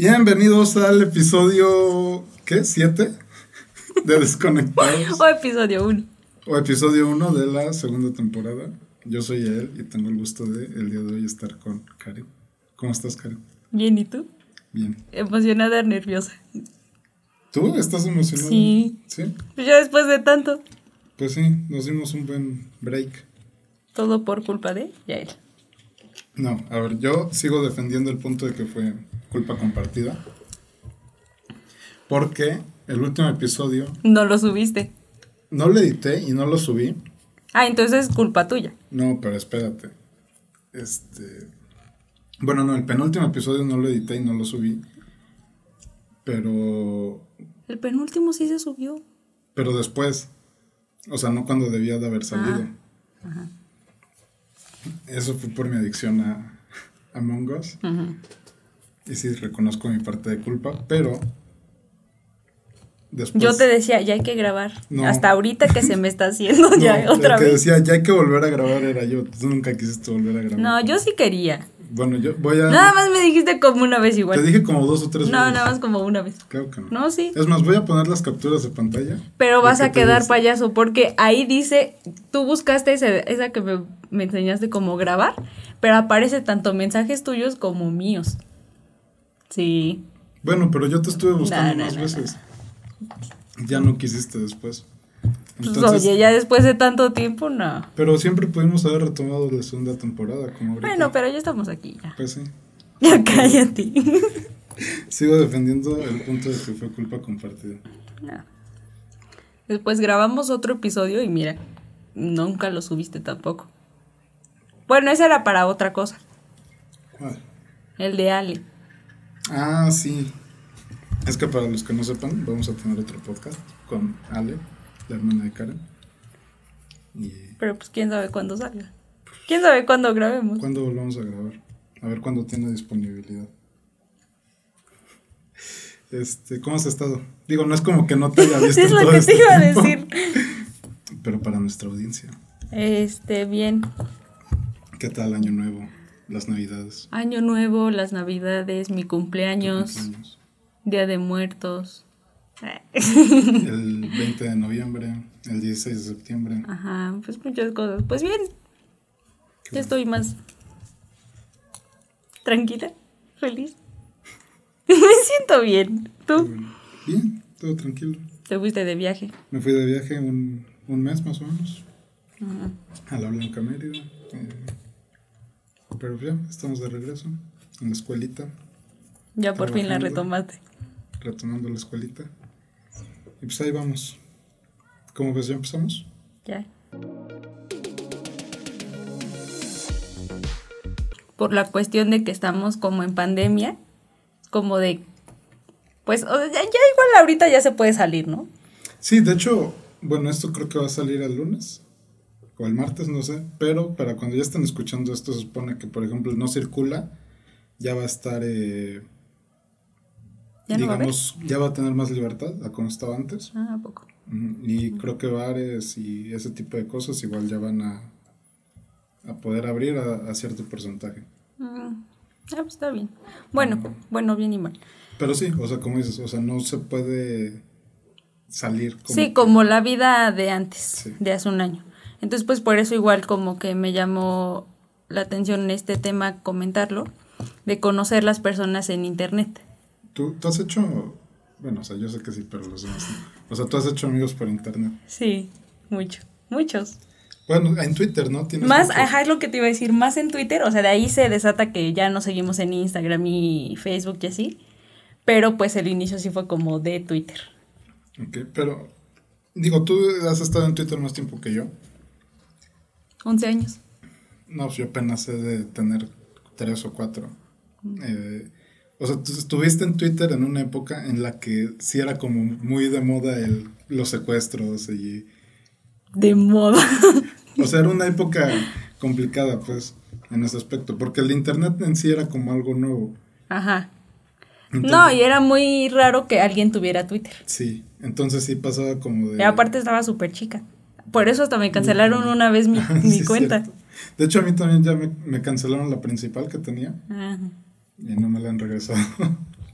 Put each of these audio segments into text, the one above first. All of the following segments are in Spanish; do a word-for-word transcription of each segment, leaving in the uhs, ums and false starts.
Bienvenidos al episodio, ¿qué? ¿Siete? De Desconectados. O episodio uno. O episodio uno de la segunda temporada. Yo soy él y tengo el gusto de el día de hoy estar con Karen. ¿Cómo estás, Karen? Bien, ¿y tú? Bien. Emocionada, nerviosa. ¿Tú estás emocionada? Sí. ¿Sí? Pues ya después de tanto. Pues sí, nos dimos un buen break. Todo por culpa de Yael. No, a ver, yo sigo defendiendo el punto de que fue culpa compartida. Porque el último episodio... No lo subiste. No lo edité y no lo subí. Ah, entonces es culpa tuya. No, pero espérate. Este... Bueno, no, el penúltimo episodio no lo edité y no lo subí. Pero... El penúltimo sí se subió. Pero después. O sea, no cuando debía de haber salido. Ah, ajá. Eso fue por mi adicción a Among Us. Uh-huh. Y sí, reconozco mi parte de culpa, pero... Después... Yo te decía, ya hay que grabar. No. Hasta ahorita que se me está haciendo no, ya otra el que vez. decía, ya hay que volver a grabar era yo. Tú nunca quisiste volver a grabar. No, yo sí quería. Bueno, yo voy a... Nada más me dijiste como una vez igual. Te dije como dos o tres No, veces. nada más como una vez. Claro que no. No, sí. Es más, voy a poner las capturas de pantalla. Pero vas ¿De a qué te quedar dice? payaso, porque ahí dice, tú buscaste ese, esa que me, me enseñaste como grabar, pero aparece tanto mensajes tuyos como míos. Sí. Bueno, pero yo te estuve buscando No, no, más no, veces. Ya no quisiste después. Pues Entonces, oye, ya después de tanto tiempo, no. pero siempre pudimos haber retomado la segunda temporada, como ahorita. Bueno, pero ya estamos aquí, ya. Pues sí. Ya cállate. Sigo defendiendo el punto de que fue culpa compartida. No. Después grabamos otro episodio y mira, nunca lo subiste tampoco. Bueno, ese era para otra cosa. ¿Cuál? El de Ale. Ah, sí. Es que para los que no sepan, vamos a tener otro podcast con Ale, la hermana de Karen. Y Pero pues quién sabe cuándo salga. ¿Quién sabe cuándo grabemos? ¿cuándo volvamos a grabar? A ver cuándo tiene disponibilidad. Este, ¿cómo has estado? Digo, no es como que no te haya visto Es en lo todo que este te iba a tiempo, decir. pero para nuestra audiencia. Este, bien. ¿Qué tal Año Nuevo? Las Navidades. Año Nuevo, las Navidades, mi cumpleaños, tu cumpleaños, Día de Muertos. el veinte de noviembre, el dieciséis de septiembre. Ajá, pues muchas cosas. Pues bien, ya estoy más tranquila, feliz. Me siento bien. ¿Tú? Bueno, bien, todo tranquilo. ¿Te fuiste de viaje? Me fui de viaje un, un mes más o menos. Ajá. A la Blanca Mérida. Eh, pero ya, estamos de regreso en la escuelita. Ya por fin la Trabajando. retomaste. Retomando la escuelita. Y pues ahí vamos. ¿Cómo ves? ¿Ya empezamos? Ya. Por la cuestión de que estamos como en pandemia, como de, pues, o sea, ya, ya igual ahorita ya se puede salir, ¿no? Sí, de hecho, bueno, esto creo que va a salir el lunes o el martes, no sé, pero para cuando ya estén escuchando esto se supone que, por ejemplo, no circula, ya va a estar, eh, ¿Ya no va a haber? digamos, ya va a tener más libertad a como estaba antes. Ah, ¿a poco? Ujú, y creo que bares y ese tipo de cosas igual ya van a, a poder abrir a, a cierto porcentaje. Mm, ah, pues está bien. Bueno, bueno, bien y mal. Pero sí, o sea, como dices, o sea, no se puede salir como Sí, que- como la vida de antes, Sí. de hace un año. Entonces, pues por eso igual como que me llamó la atención este tema comentarlo, de conocer las personas en internet. ¿Tú, tú has hecho, bueno, o sea, yo sé que sí, pero los demás no. O sea, tú has hecho amigos por internet. Sí, mucho, muchos. Bueno, en Twitter, ¿no? Tienes Más, muchos. ajá, es lo que te iba a decir, más en Twitter, o sea, de ahí se desata que ya nos seguimos en Instagram y Facebook y así, pero pues el inicio sí fue como de Twitter. Ok, pero, digo, tú has estado en Twitter más tiempo que yo. once años. No, pues yo apenas he de tener tres o cuatro. Eh, o sea, tú estuviste en Twitter en una época en la que sí era como muy de moda el, los secuestros y... De moda. O sea, era una época complicada, pues, en ese aspecto, porque el internet en sí era como algo nuevo. Ajá. Entonces, No, y era muy raro que alguien tuviera Twitter. sí, entonces sí pasaba como de... Y aparte estaba súper chica. Por eso hasta me cancelaron una vez mi, Sí, mi es cuenta. cierto. De hecho, a mí también ya me, me cancelaron la principal que tenía Ajá. y no me la han regresado.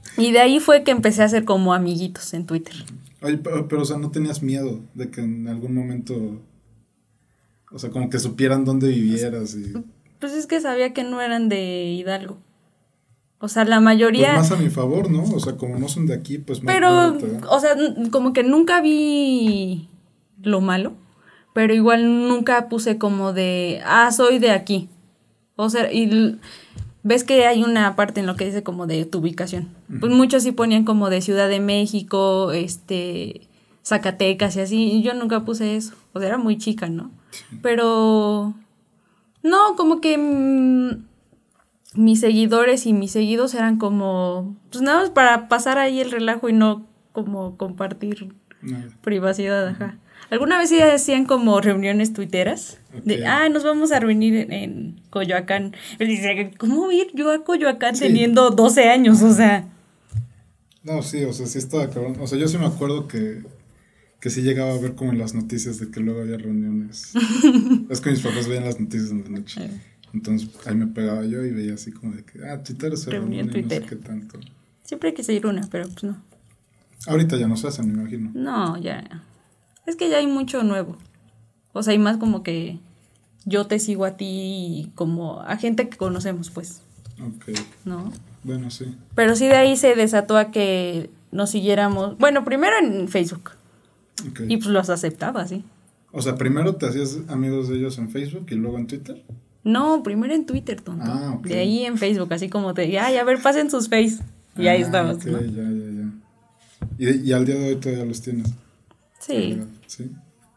Y de ahí fue que empecé a hacer como amiguitos en Twitter. Oye, pero, pero, o sea, ¿no tenías miedo de que en algún momento, o sea, como que supieran dónde vivieras? Y... Pues es que sabía que no eran de Hidalgo. O sea, la mayoría... Pues más a mi favor, ¿no? O sea, como no son de aquí, pues más... Pero, o sea, como que nunca vi lo malo, pero igual nunca puse como de, ah, soy de aquí. O sea, y ves que hay una parte en lo que dice como de tu ubicación. Pues muchos sí ponían como de Ciudad de México, este, Zacatecas y así, y yo nunca puse eso. O sea, era muy chica, ¿no? Sí. Pero, no, como que... Mmm, mis seguidores y mis seguidos eran como, pues nada más para pasar ahí el relajo y no como compartir no. privacidad, ajá. ¿Alguna vez sí hacían como reuniones tuiteras? Okay. De, ah, nos vamos a reunir en, en Coyoacán. Y dice, ¿cómo ir yo a Coyoacán sí. teniendo doce años? O sea. No, sí, o sea, sí estaba cabrón. O sea, yo sí me acuerdo que, que sí llegaba a ver como en las noticias de que luego había reuniones. Es que mis papás veían las noticias en la noche. Sí. Entonces ahí me pegaba yo y veía así como de que, ah, Twitter se reúne, no sé qué tanto. Siempre quise ir una, pero pues no. Ahorita ya no se hacen, me imagino. No, ya. Es que ya hay mucho nuevo. O sea, hay más como que yo te sigo a ti y como a gente que conocemos, pues. Ok. ¿No? Bueno, sí. Pero sí de ahí se desató a que nos siguiéramos. Bueno, primero en Facebook. Okay. Y pues los aceptaba, sí. O sea, primero te hacías amigos de ellos en Facebook y luego en Twitter. No, primero en Twitter, tonto. Ah, okay. De ahí en Facebook, así como te... Ay, a ver, pasen sus face. Y ah, ahí estabas, okay, ¿no? ya, ya, ya. ¿Y, y al día de hoy todavía los tienes? Sí. Sí.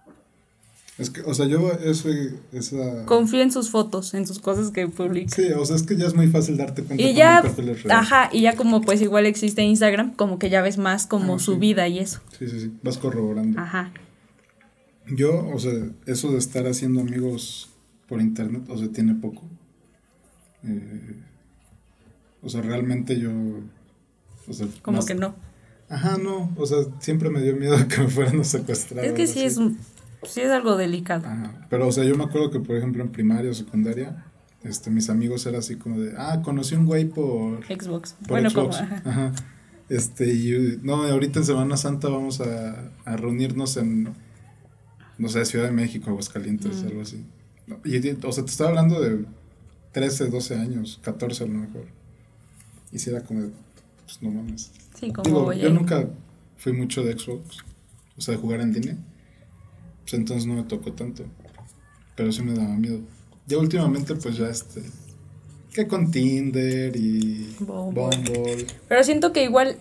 Es que, o sea, yo ese, esa... Confío en sus fotos, en sus cosas que publica. Sí, o sea, es que ya es muy fácil darte cuenta y ya, ajá, y ya como pues igual existe Instagram, como que ya ves más como ah, su sí. vida y eso. Sí, sí, sí, vas corroborando. Ajá. Yo, o sea, eso de estar haciendo amigos por internet, o sea, tiene poco. Eh, o sea, realmente yo... O sea, como más, que no. Ajá, no, o sea, siempre me dio miedo que me fueran a secuestrar. Es que sí es, sí es algo delicado. Ajá, pero o sea, yo me acuerdo que por ejemplo en primaria o secundaria, este, mis amigos eran así como de, ah, conocí un güey por... Xbox. Por bueno, Xbox. como, ajá. Ajá. Este, y no, ahorita en Semana Santa vamos a, a reunirnos en, no sé, Ciudad de México, Aguascalientes, mm. algo así. Y, o sea, te estaba hablando de trece, doce años, catorce a lo mejor. Y si era como de, pues no mames. Sí, como Digo, voy yo ahí. nunca fui mucho de Xbox, o sea, de jugar en línea. Pues entonces no me tocó tanto. Pero sí me daba miedo. Ya últimamente, pues ya este. Que con Tinder y Bumble. Bumble. Pero siento que igual.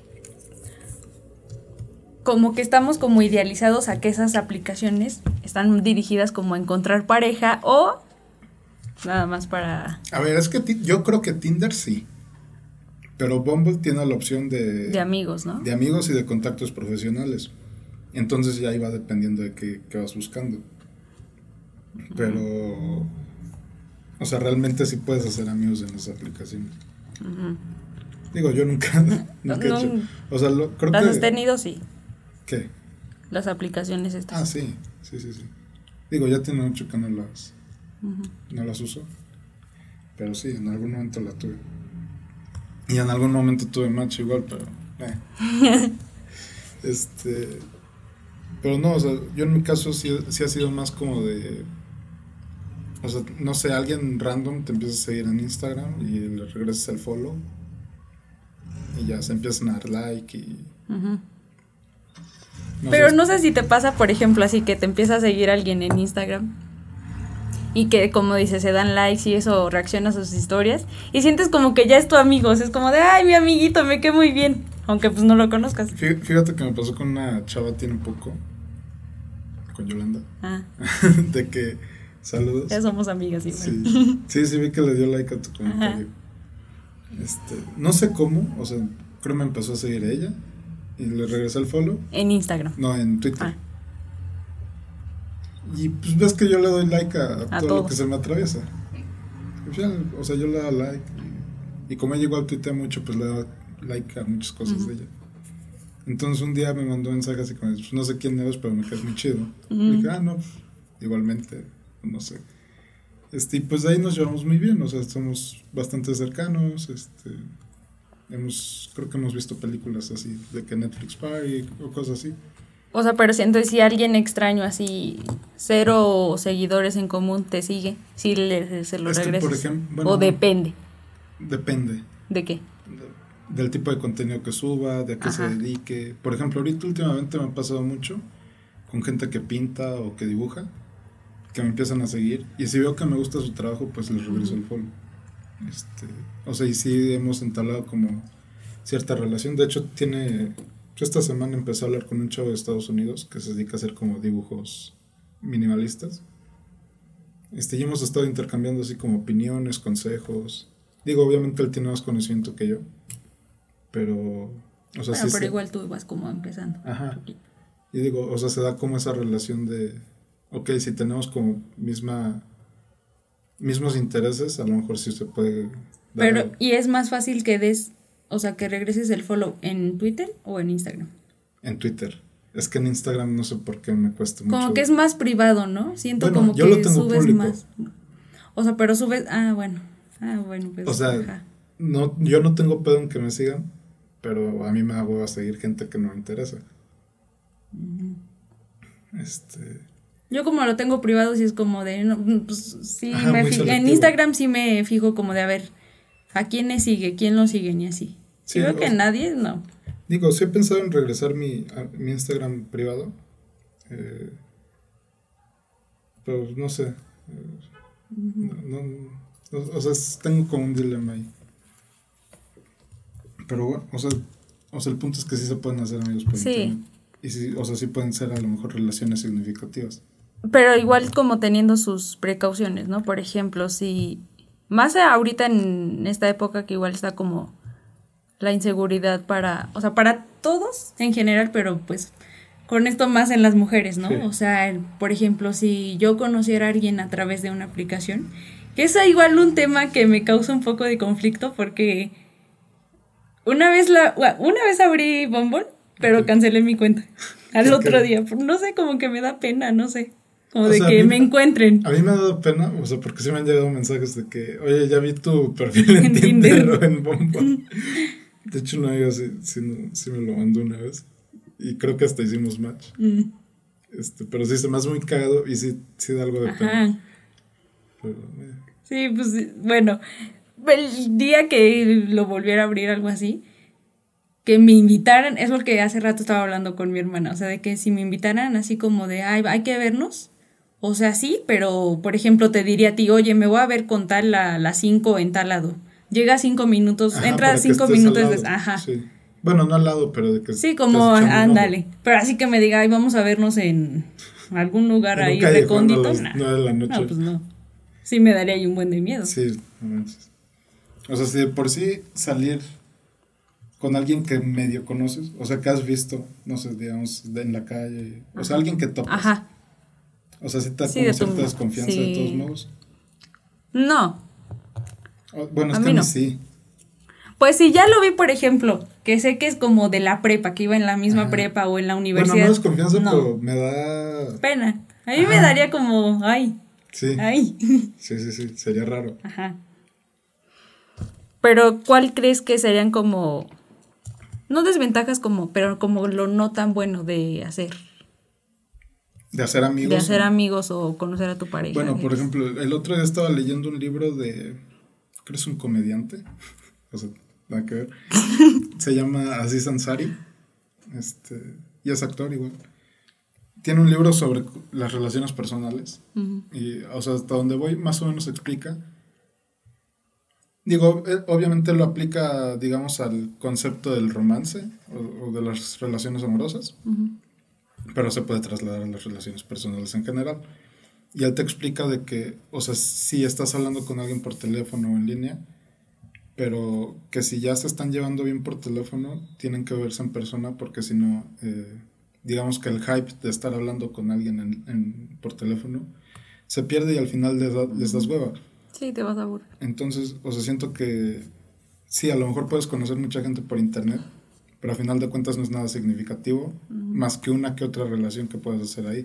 Como que estamos como idealizados a que esas aplicaciones están dirigidas como a encontrar pareja o nada más para... A ver, es que ti- yo creo que Tinder sí. Pero Bumble tiene la opción de... De amigos, ¿no? De amigos y de contactos profesionales. Entonces ya iba dependiendo de qué, qué vas buscando. Pero... Uh-huh. O sea, realmente sí puedes hacer amigos en las aplicaciones. Uh-huh. Digo, yo nunca... nunca no, he hecho. O sea, lo, creo ¿las que... has tenido? Sí. ¿Qué? Las aplicaciones estas. Ah, sí. Sí, sí, sí. Digo, ya tiene mucho que no las... Uh-huh. No las uso. Pero sí, en algún momento la tuve. Y en algún momento tuve match igual, pero... Eh. este... Pero no, o sea, yo en mi caso sí, sí ha sido más como de... O sea, no sé, alguien random te empieza a seguir en Instagram y le regresas el follow. Y ya se empiezan a dar like y... Uh-huh. No pero sé, no sé si te pasa, por ejemplo, así que te empieza a seguir alguien en Instagram y que, como dices, se dan likes y eso, reacciona a sus historias y sientes como que ya es tu amigo, o sea, es como de, ay, mi amiguito, me quedé muy bien, aunque pues no lo conozcas. Fíjate que me pasó con una chava tiene un poco, con Yolanda, ah. de que, saludos. Ya somos amigas, igual. Sí, sí, sí, vi que le dio like a tu comentario. Ajá. Este, no sé cómo, o sea, creo que me empezó a seguir ella. Y le regresé el follow. En Instagram. No, en Twitter. Ah. Y pues ves que yo le doy like a, a todo todos. Lo que se me atraviesa. O sea, yo le doy like. Y, y como ella igual tuitea mucho, pues le doy like a muchas cosas uh-huh. de ella. Entonces un día me mandó un mensaje así como, pues, no sé quién eres, pero me caes muy chido. Uh-huh. Y dije, ah, no, pues, igualmente, no sé. Este, y pues de ahí nos llevamos muy bien, o sea, somos bastante cercanos, este... hemos, creo que hemos visto películas así, de que Netflix Party o cosas así. O sea, pero si, entonces si alguien extraño así, cero seguidores en común te sigue, si le, se lo Es que, regresas. por ejemplo, bueno, o no, depende. Depende. ¿De qué? De- del tipo de contenido que suba, de a qué Ajá. se dedique. Por ejemplo, ahorita últimamente me ha pasado mucho con gente que pinta o que dibuja, que me empiezan a seguir. Y si veo que me gusta su trabajo, pues les regreso el follow. Este, o sea, y sí hemos entablado como cierta relación. De hecho, tiene... Esta semana empecé a hablar con un chavo de Estados Unidos que se dedica a hacer como dibujos minimalistas. Este, y hemos estado intercambiando así como opiniones, consejos. Digo, obviamente él tiene más conocimiento que yo, pero... O sea, Bueno, sí pero se- igual tú vas como empezando. Ajá. Y digo, o sea, se da como esa relación de... Ok, si tenemos como misma... mismos intereses, a lo mejor sí se puede dar Pero, algo. ¿y es más fácil que des, o sea, que regreses el follow en Twitter o en Instagram? En Twitter. Es que en Instagram no sé por qué me cuesta mucho. Como que es más privado, ¿no? Siento Bueno, como yo que lo tengo subes público. más. O sea, pero subes, ah, bueno. Ah, bueno, pues. O sea, ajá. no, yo no tengo pedo en que me sigan, pero a mí me da hueva seguir gente que no me interesa. Este... Yo como lo tengo privado, sí es como de, no, pues sí, Ajá, me muy fi- en selectivo. Instagram sí me fijo como de, a ver, ¿a quién le sigue? ¿Quién lo sigue? Y así. Si Sí, veo o- que nadie, no. Digo, sí he pensado en regresar mi, a- mi Instagram privado. eh, pero no sé. eh, no, no- no- o sea, es- tengo como un dilema ahí. Pero bueno, o sea, o sea, el punto es que sí se pueden hacer amigos por Sí. internet. Y sí, o sea, sí pueden ser a lo mejor relaciones significativas. Pero igual como teniendo sus precauciones, ¿no? Por ejemplo, si más ahorita en esta época que igual está como la inseguridad para, o sea, para todos en general, pero pues con esto más en las mujeres, ¿no? Sí. O sea, el- por ejemplo, si yo conociera a alguien a través de una aplicación, que es igual un tema que me causa un poco de conflicto porque una vez la una vez abrí Bumble, pero Ok. cancelé mi cuenta al ¿Por otro qué? día, no sé, como que me da pena, no sé. Como O de sea, a que mí- me encuentren. A mí me ha dado pena, o sea, porque sí me han llegado mensajes de que, oye, ya vi tu perfil en En Tinder Tinder. o en Bumble. De hecho, una amiga sí, sí, no- sí me lo mandó una vez. Y creo que hasta hicimos match. Mm, Este, pero sí, se me hace muy cagado y sí, sí da algo de pena. Ajá. Pero, eh, Sí, pues sí, bueno, el día que lo volviera a abrir algo así, que me invitaran, es porque hace rato estaba hablando con mi hermana, o sea, de que si me invitaran así como de, ay, hay que vernos, o sea, sí, pero por ejemplo te diría a ti, oye, me voy a ver con tal a las cinco en tal lado. Llega cinco minutos, ajá, entra para que cinco estés minutos al después, lado, ajá. Sí, Sí. Bueno, no al lado, pero de que como, estés echando un ándale. Pero así que me diga, ay, vamos a vernos en algún lugar En un ahí callejón a recóndito. las nah. nueve de la noche. No, pues no. Sí me daría ahí un buen de miedo. ojo. Sí, no manches. O sea, si de por sí salir con alguien que medio conoces, o sea, que has visto, no sé, digamos, de- en la calle, o sea, alguien que topas. Ajá. O sea, si te da Sí, como de tu- cierta desconfianza de sí. todos modos. No. O- bueno, A es que mí a mí no. sí. Pues si ya lo vi, por ejemplo, que sé que es como de la prepa, que iba en la misma Ajá. prepa o en la Bueno, universidad. no desconfianza, no. pero me da... Pena. A mí me Ajá. daría como, ay, Sí, ay. sí, sí, sí, sería raro. Ajá. Pero, ¿cuál crees que serían como, no desventajas como, pero como lo no tan bueno de hacer? De hacer amigos. De hacer ¿no? amigos o conocer a tu pareja. Bueno, por X. ejemplo, el otro día estaba leyendo un libro de... Creo que es un comediante. O sea, nada que ver. Se llama Aziz Ansari. Este, y es actor igual. Tiene un libro sobre las relaciones personales. Ujú. Y, o sea, hasta donde voy, más o menos explica. Digo, eh, obviamente lo aplica, digamos, al concepto del romance o, o de las relaciones amorosas, Ujú. pero se puede trasladar a las relaciones personales en general. Y él te explica de que, o sea, si estás hablando con alguien por teléfono o en línea, pero que si ya se están llevando bien por teléfono, tienen que verse en persona porque si no, eh, digamos que el hype de estar hablando con alguien en, en- por teléfono se pierde y al final les, da- les das hueva. Sí, te vas a aburrir. Entonces, o sea, siento que sí, a lo mejor puedes conocer mucha gente por internet, pero a final de cuentas no es nada significativo, más que una que otra relación que puedes hacer ahí.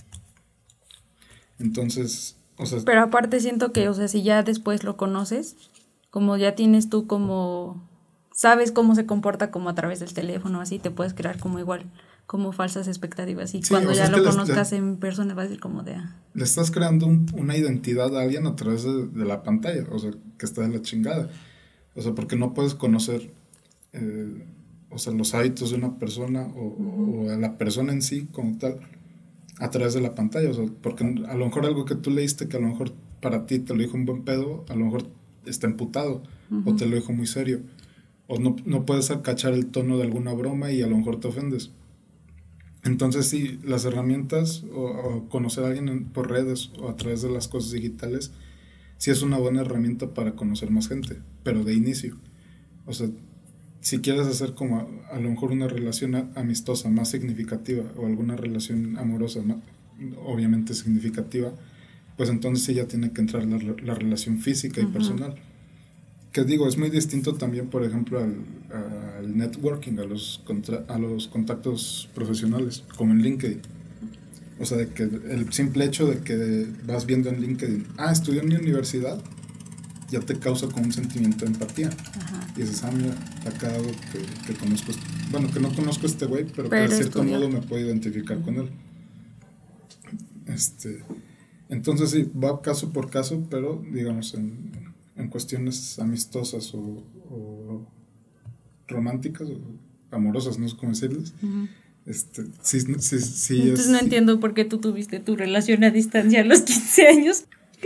Entonces, o sea, Pero aparte siento que, o sea, si ya después lo conoces, como ya tienes tú como sabes cómo se comporta como a través del teléfono, así te puedes crear como igual, como falsas expectativas. Y sí, cuando ya lo conozcas le, en persona vas a decir como de... Ah. Le estás creando un, una identidad a alguien a través de, de la pantalla, o sea, que está de la chingada. O sea, porque no puedes conocer, eh, o sea, los hábitos de una persona o, uh-huh. o a la persona en sí como tal a través de la pantalla. O sea, porque a lo mejor algo que tú leíste que a lo mejor para ti te lo dijo un buen pedo, a lo mejor está emputado uh-huh. o te lo dijo muy serio. O no, no puedes cachar el tono de alguna broma y a lo mejor te ofendes. Entonces sí, las herramientas o, o conocer a alguien en, por redes o a través de las cosas digitales sí es una buena herramienta para conocer más gente, pero de inicio. O sea, si quieres hacer como a, a lo mejor una relación a, amistosa más significativa o alguna relación amorosa más, obviamente significativa, pues entonces sí ya tiene que entrar la, la relación física y uh-huh. personal. Que digo, es muy distinto también, por ejemplo, al, al networking, a los, contra, a los contactos profesionales, como en LinkedIn. O sea, de que el simple hecho de que vas viendo en LinkedIn, ah, estudió en mi universidad, ya te causa como un sentimiento de empatía. Ajá. Y dices, ah, mira, acá algo que, que conozco, bueno, que no conozco a este güey, pero, pero que de cierto estudia. modo me puedo identificar uh-huh. con él. Este, entonces sí, va caso por caso, pero digamos, en... en cuestiones amistosas o, o románticas o amorosas, no sé cómo decirles. Uh-huh. Este, sí, sí, sí, Entonces es, no sí. entiendo por qué tú tuviste tu relación a distancia a los quince años.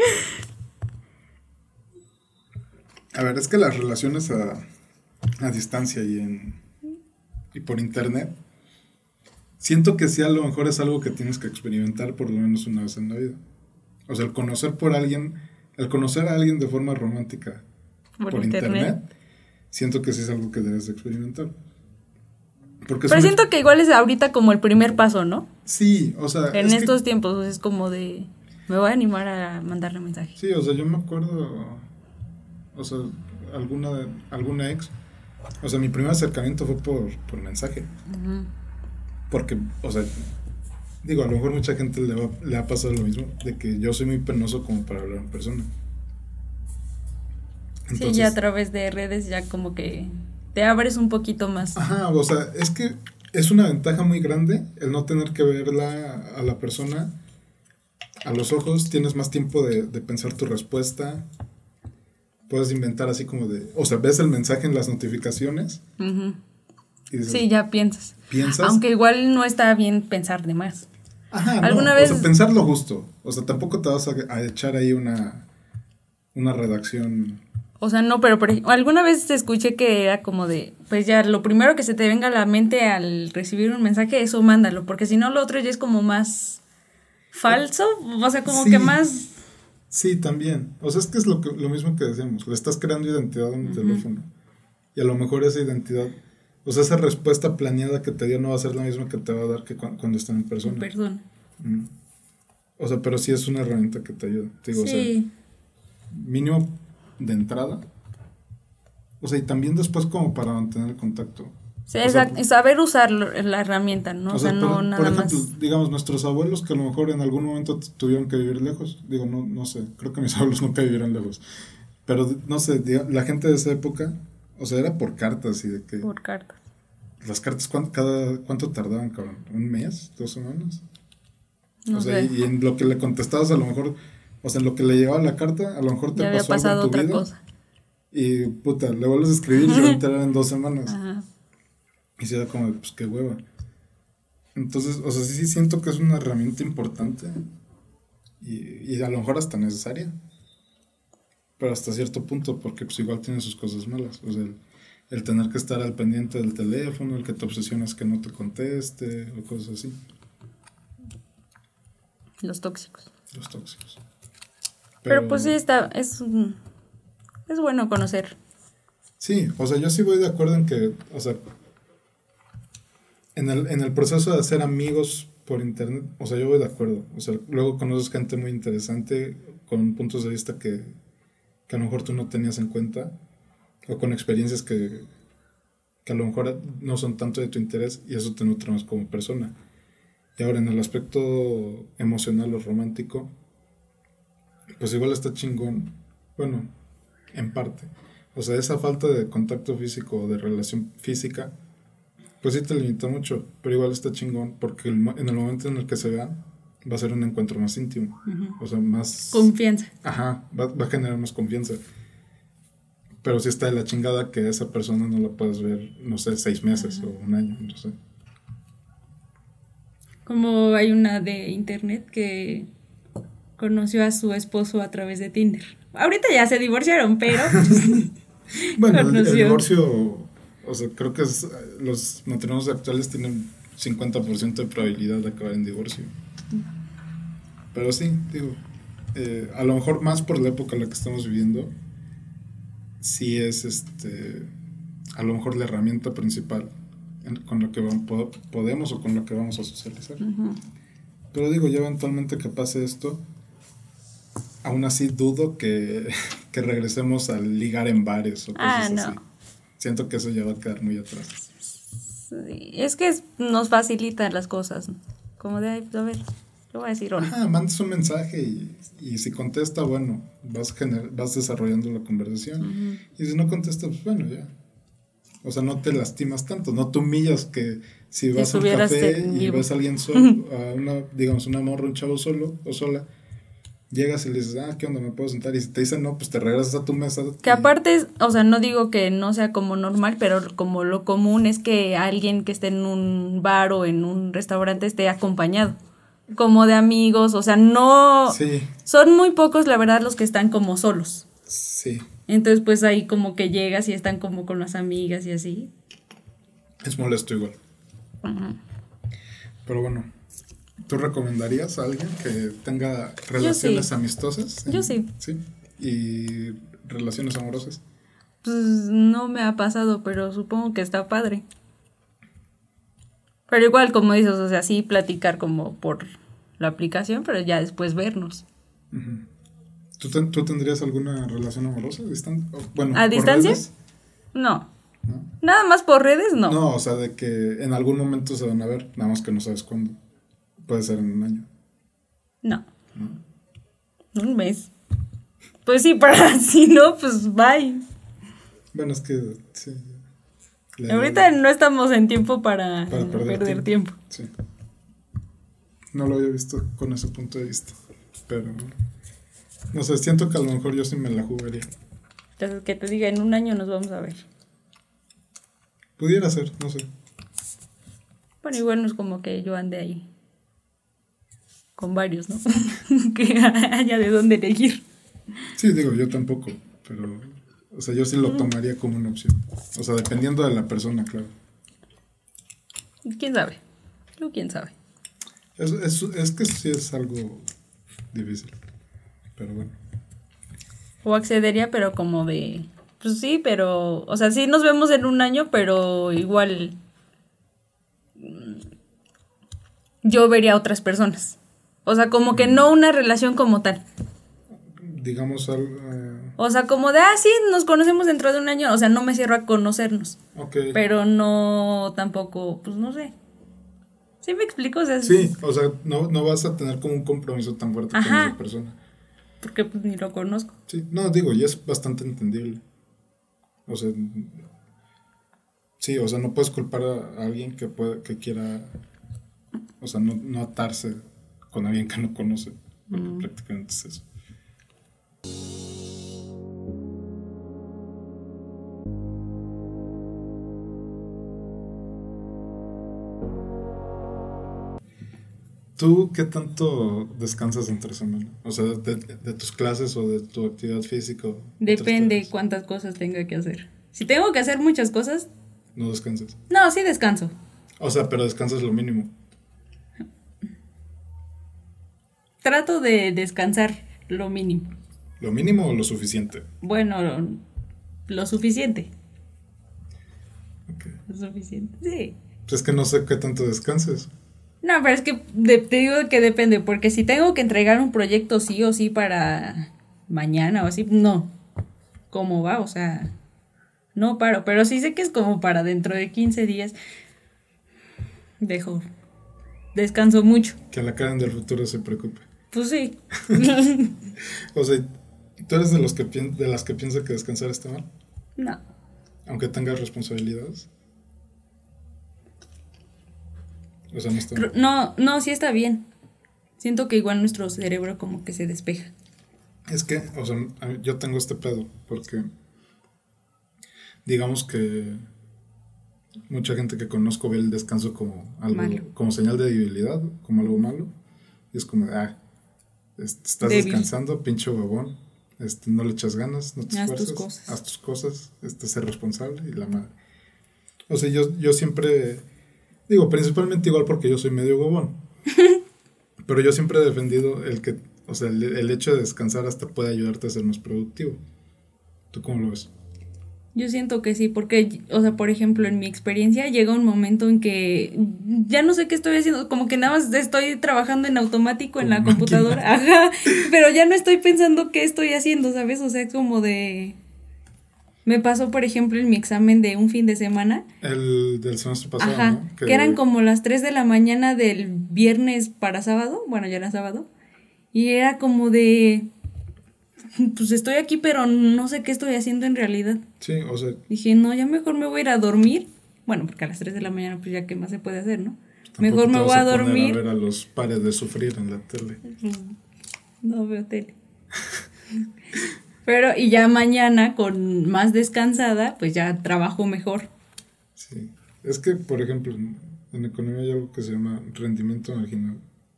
A ver, es que las relaciones a, a distancia y, en, y por internet, siento que sí a lo mejor es algo que tienes que experimentar por lo menos una vez en la vida. O sea, el conocer por alguien... El conocer a alguien de forma romántica por, por internet. internet, siento que sí es algo que debes de experimentar. Porque Pero siento ex- que igual es ahorita como el primer paso, ¿no? Sí, o sea... En estos que, tiempos es como de... Me voy a animar a mandarle mensaje. Sí, o sea, yo me acuerdo... O sea, alguna, alguna ex... O sea, mi primer acercamiento fue por, por mensaje. Uh-huh. Porque, o sea... Digo, a lo mejor mucha gente le, va, le ha pasado lo mismo, de que yo soy muy penoso como para hablar en persona. Entonces, sí, ya a través de redes ya como que te abres un poquito más. Ajá, o sea, es que es una ventaja muy grande el no tener que verla a la persona a los ojos, tienes más tiempo de, de pensar tu respuesta, puedes inventar así como de, o sea, ves el mensaje en las notificaciones. Uh-huh. Y dices, sí, ya piensas. ¿Piensas? Aunque igual no está bien pensar de más. Ajá, ¿Alguna no, vez? O sea, pensar lo justo. O sea, tampoco te vas a, a echar ahí una, una redacción. O sea, no, pero por ejemplo, alguna vez te escuché que era como de, pues ya, lo primero que se te venga a la mente al recibir un mensaje, eso mándalo, porque si no lo otro ya es como más falso, o sea, como sí, que más... Sí, también. O sea, es que es lo, que, lo mismo que decíamos, le estás creando identidad en el uh-huh. teléfono. Y a lo mejor esa identidad... O sea, esa respuesta planeada que te dio no va a ser la misma que te va a dar que cu- cuando están en persona. Perdón. Mm. O sea, pero sí es una herramienta que te ayuda. Te digo, sí. O sea, mínimo de entrada. O sea, y también después como para mantener el contacto. Sí, exacto. Y saber usar la herramienta, ¿no? O, o sea, sea, no por, nada por ejemplo, más. digamos, nuestros abuelos que a lo mejor en algún momento tuvieron que vivir lejos. Digo, no, no sé, creo que mis abuelos nunca vivieron lejos. Pero, no sé, la gente de esa época... O sea, era por cartas y de que... Por cartas. Las cartas, ¿cuánto, cada, ¿cuánto tardaban, cabrón? ¿Un mes? ¿Dos semanas? No o sea, sé. y, y en lo que le contestabas a lo mejor... O sea, en lo que le llegaba la carta, a lo mejor te ya pasó había pasado algo en tu otra vida. Cosa. Y, puta, le vuelves a escribir y se va a enterar en dos semanas. Ajá. Y se da como, pues, qué hueva. Entonces, o sea, sí, sí siento que es una herramienta importante. Y, y a lo mejor hasta necesaria. Pero hasta cierto punto, porque pues igual tiene sus cosas malas. O sea, el, el tener que estar al pendiente del teléfono, el que te obsesionas que no te conteste, o cosas así. Los tóxicos. Los tóxicos. Pero, Pero pues sí, está, es, es bueno conocer. Sí, o sea, yo sí voy de acuerdo en que, o sea, en el, en el proceso de hacer amigos por internet, o sea, yo voy de acuerdo. O sea, luego conoces gente muy interesante con puntos de vista que... que a lo mejor tú no tenías en cuenta, o con experiencias que, que a lo mejor no son tanto de tu interés, y eso te nutre más como persona. Y ahora en el aspecto emocional o romántico, pues igual está chingón, bueno, en parte, O sea, esa falta de contacto físico o de relación física, pues sí te limita mucho, pero igual está chingón, porque el, en el momento en el que se vean, va a ser un encuentro más íntimo. Uh-huh. O sea, más... Confianza. Ajá, va, va a generar más confianza. Pero sí está de la chingada que esa persona no la puedes ver, no sé, seis meses uh-huh. o un año, no sé. Como hay una de internet que conoció a su esposo a través de Tinder. Ahorita ya se divorciaron, pero... bueno, el, el divorcio, o sea, creo que es, los matrimonios actuales tienen cincuenta por ciento de probabilidad de acabar en divorcio. Pero sí, digo, eh, a lo mejor más por la época en la que estamos viviendo, sí es este, a lo mejor la herramienta principal en, con la que vamos, po- podemos o con la que vamos a socializar. Uh-huh. Pero digo, ya eventualmente que pase esto, aún así dudo que, que regresemos a ligar en bares o cosas ah, no. así. Siento que eso ya va a quedar muy atrás. Sí, es que es, nos facilitan las cosas, como de, a ver, lo voy a decir hola. Ajá, mandas un mensaje y, y si contesta, bueno, vas, gener- vas desarrollando la conversación. Uh-huh. Y si no contesta, pues bueno, ya. O sea, no te lastimas tanto, no te humillas que si vas si a un café y ves a alguien solo, a una, digamos, una morra, un chavo solo o sola, llegas y le dices, ah, ¿qué onda? ¿Me puedo sentar? Y si te dicen no, pues te regresas a tu mesa. Que y... aparte, o sea, no digo que no sea como normal, pero como lo común es que alguien que esté en un bar o en un restaurante esté acompañado, como de amigos, o sea, no... Sí. Son muy pocos, la verdad, los que están como solos. Sí. Entonces, pues ahí como que llegas y están como con las amigas y así. Es molesto igual. Uh-huh. Pero bueno... ¿Tú recomendarías a alguien que tenga relaciones sí. amistosas? Yo sí. Sí. ¿Y relaciones amorosas? Pues no me ha pasado, pero supongo que está padre. Pero igual, como dices, o sea, sí platicar como por la aplicación, pero ya después vernos. Uh-huh. ¿Tú, ten, ¿Tú tendrías alguna relación amorosa? ¿Distan- bueno, ¿A distancia? Redes? No. ¿No? Nada más por redes, no. No, o sea, de que en algún momento se van a ver, nada más que no sabes cuándo. Puede ser en un año. No. ¿No? Un mes. Pues sí, para si no, pues bye. Bueno, es que sí. Ahorita no estamos en tiempo para, para perder, perder tiempo. tiempo. Sí. No lo había visto con ese punto de vista. Pero no sé, siento que a lo mejor yo sí me la jugaría. Entonces, que te diga, en un año nos vamos a ver. Pudiera ser, no sé. Bueno, igual no es como que yo ande ahí con varios, ¿no? Que haya de dónde elegir. Sí, digo, yo tampoco, pero, o sea, yo sí lo tomaría como una opción. O sea, dependiendo de la persona, claro. ¿Quién sabe? Tú, ¿quién sabe? Es, es, es que sí es algo difícil, pero bueno. O accedería, pero como de, pues sí, pero, o sea, sí nos vemos en un año, pero igual yo vería a otras personas. O sea, como que no una relación como tal. Digamos algo... Eh... O sea, como de, ah, sí, nos conocemos dentro de un año. O sea, no me cierro a conocernos. Okay. Pero no tampoco, pues no sé. ¿Sí me explico? O sea, es... Sí, o sea, no, no vas a tener como un compromiso tan fuerte Ajá. con esa persona. Porque pues ni lo conozco. Sí, no, digo, y es bastante entendible. O sea... Sí, o sea, no puedes culpar a alguien que, puede, que quiera... O sea, no, no atarse con alguien que no conoce, porque mm. prácticamente es eso. ¿Tú qué tanto descansas entre semana? O sea, de, de tus clases o de tu actividad física. Depende cuántas cosas tenga que hacer. Si tengo que hacer muchas cosas... ¿No descansas? No, sí descanso. O sea, pero descansas lo mínimo. Trato de descansar lo mínimo. ¿Lo mínimo o lo suficiente? Bueno, lo, lo suficiente. Okay. Lo suficiente, sí. Pues es que no sé qué tanto descanses. No, pero es que de, te digo que depende, porque si tengo que entregar un proyecto sí o sí para mañana o así, no. ¿Cómo va? O sea, no paro. Pero sí sé que es como para dentro de quince días. Dejo. Descanso mucho. Que la Karen del futuro se preocupe. Pues sí. O sea, ¿tú eres de los que pi- de las que piensa que descansar está mal? No. Aunque tengas responsabilidades. O sea, no está bien. No, no, sí está bien. Siento que igual nuestro cerebro como que se despeja. Es que, o sea, yo tengo este pedo, porque digamos que mucha gente que conozco ve el descanso como algo, malo. Como señal de debilidad, como algo malo. Y es como, ah, estás Débil. descansando, pinche huevón, este, no le echas ganas, no te haz esfuerzas, tus cosas. haz tus cosas, este, sé responsable y la madre. O sea, yo, yo siempre, digo, principalmente igual porque yo soy medio huevón, pero yo siempre he defendido el que, o sea, el, el hecho de descansar hasta puede ayudarte a ser más productivo. ¿Tú cómo lo ves? Yo siento que sí, porque, o sea, por ejemplo, en mi experiencia llega un momento en que ya no sé qué estoy haciendo, como que nada más estoy trabajando en automático en la computadora, ajá, pero ya no estoy pensando qué estoy haciendo, ¿sabes? O sea, como de... Me pasó, por ejemplo, en mi examen de un fin de semana. El del semestre pasado, ajá, ¿no? Que... que eran como las tres de la mañana del viernes para sábado, bueno, ya era sábado, y era como de... Pues estoy aquí, pero no sé qué estoy haciendo en realidad. Sí, o sea... Dije, no, ya mejor me voy a ir a dormir. Bueno, porque a las tres de la mañana, pues ya qué más se puede hacer, ¿no? Mejor me voy a, a dormir. A ver a los pares de sufrir en la tele. No veo tele. Pero, y ya mañana, con más descansada, pues ya trabajo mejor. Sí. Es que, por ejemplo, en economía hay algo que se llama rendimiento marginal.